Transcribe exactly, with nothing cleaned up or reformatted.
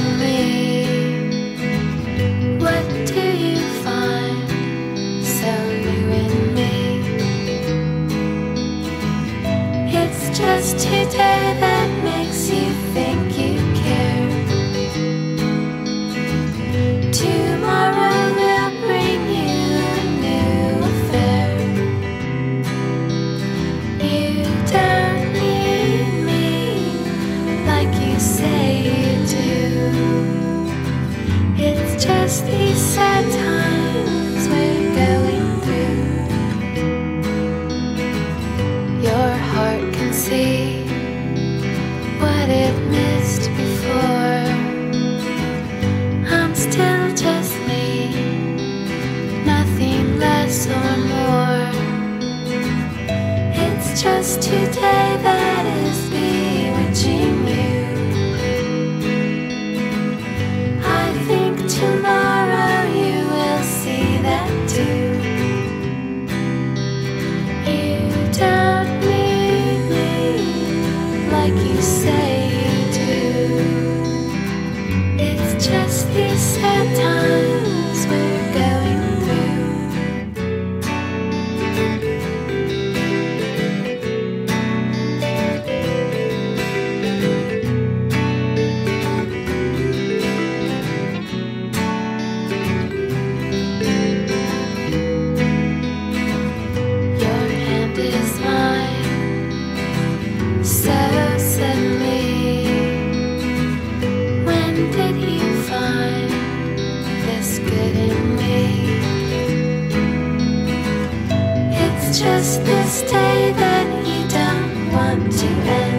suddenly, what do you find so new in me? It's just today that makes you think you care. Tomorrow will bring you a new affair. You don't need me like you say you do. It's just these sad times we're going through. Your heart can see what it missed before. I'm still just me, nothing less or more. It's just today that is bewitching you. I think tomorrow you will see that too. You don't need me like you say you do. It's just these sad times we're going through. Your hand is mine, so suddenly. When did you find this good in me? It's just this day that you don't want to end.